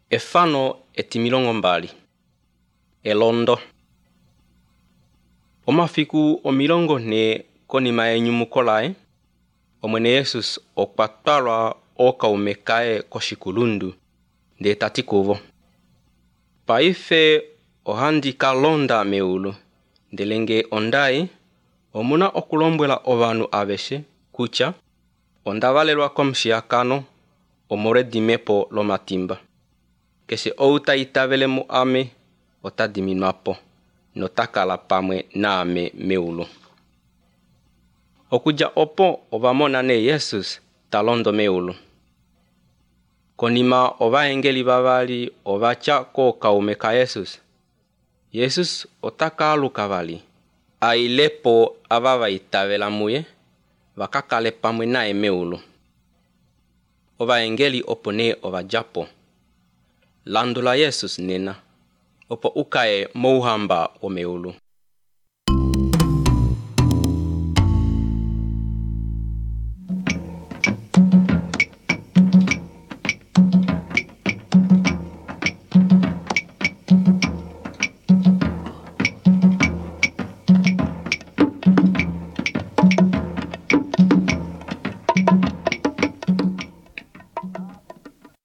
Efano etimilongo mbali. Elondo. Omafiku omilongo ne konima enyumukolae, omwene Yesus okwatalwa okaume kae koshikulundu nde tatikuvo. Paife ohandika londa meulu ndelenge ondai omuna okulombwela ovanu aveshe kutya ondavalelwa komshiyakano omoredimepo lomatimba. Keshe outa itavele mu ame otadiminwapo notakala pamwe naame meulu. Okuja opo ovamona ne Yesus talondo meulu. Konima ovaengeli vavali ovacha kokaume ka Yesus. Yesus otakaluka vali. Ailepo avava itavela muye vakakale pamwe nae meulu. Ovaengeli opo ne ovajapo. Landula Yesus nena, opo ukae mouhamba omeulu.